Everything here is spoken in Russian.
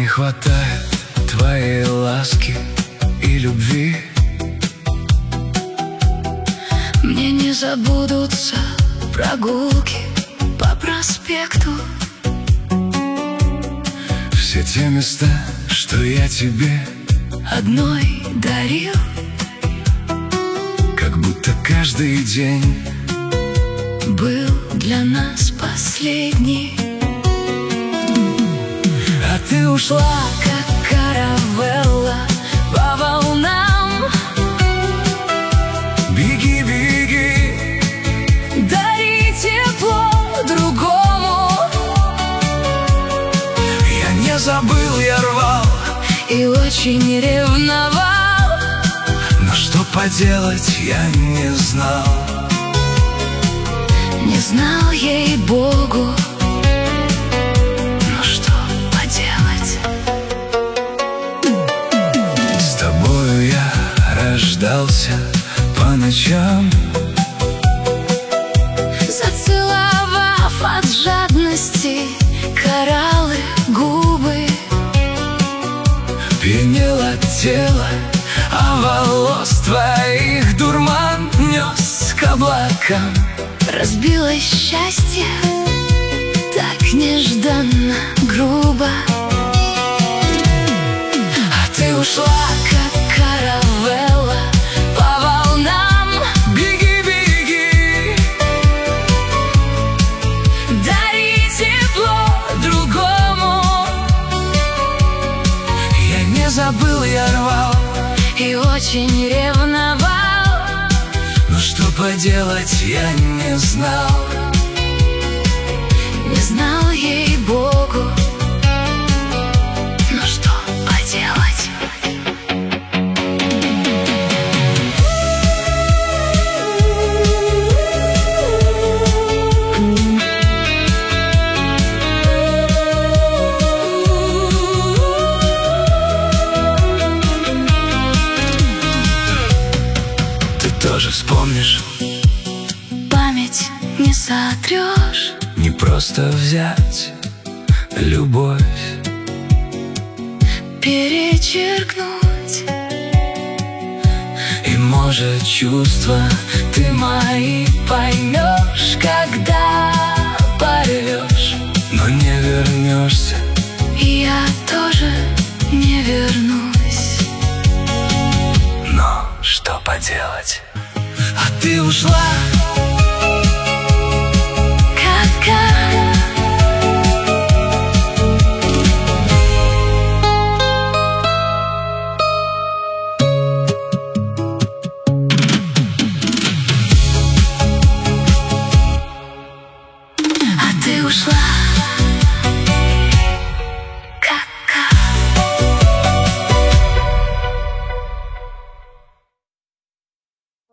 хватает твоей ласки и любви. Мне не забудутся прогулки по проспекту, все те места, что я тебе одной дарил. Как будто каждый день был для нас последний. А ты ушла, как каравелла по волнам. беги, беги, Дари тепло другому. я не забыл, я рвал И очень ревновал, но что поделать, я не знал. не знал, ей-богу. Ну что поделать? С тобою я рождался по ночам, Зацеловав от жадности кораллы губы. пьянело тело, а волос твоих дурман нес к облакам. Разбилось счастье так нежданно, грубо. А ты ушла, Как каравелла по волнам. беги, беги, Дари тепло другому. я не забыл, я рвал, И очень ревновал, но что поделать, я не знал. не знал, ей-богу. Ну что поделать? Ты тоже вспомнишь, Память не сотрешь. не просто взять любовь, Перечеркнуть. и может чувства ты мои поймешь, когда порвешь, но не вернешься